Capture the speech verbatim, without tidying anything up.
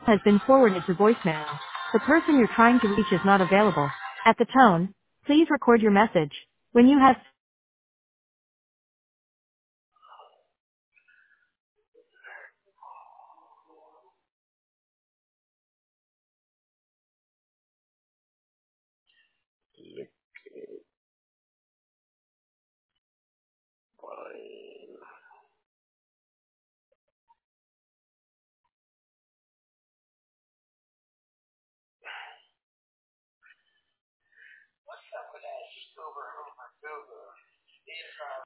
has been forwarded to voicemail. The person you're trying to reach is not available. At the tone, please record your message. When you have Lick fine.